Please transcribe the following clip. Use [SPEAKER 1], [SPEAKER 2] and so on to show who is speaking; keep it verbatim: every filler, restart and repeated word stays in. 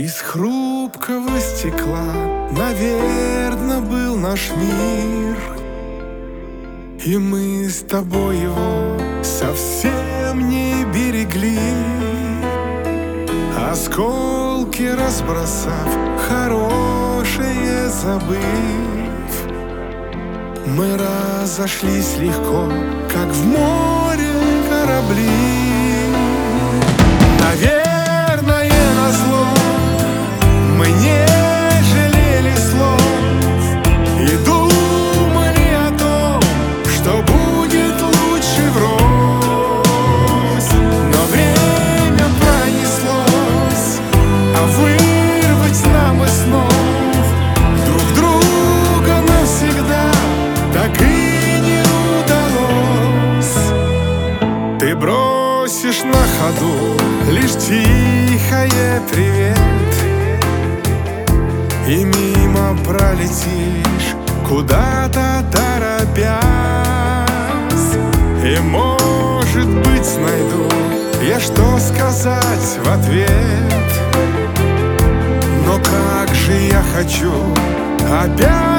[SPEAKER 1] Из хрупкого стекла, наверно, был наш мир, и мы с тобой его совсем не берегли. Осколки разбросав, хорошее забыв, мы разошлись легко, как в море корабли. Наверное, назло мы не жалели слов и думали о том, что будет лучше врозь. Но время пронеслось, а вырвать нам из снов друг друга навсегда так и не удалось. Ты бросишь на ходу лишь тихое привет, и мимо пролетишь, куда-то торопясь. И, может быть, найду я, что сказать в ответ. Но как же я хочу опять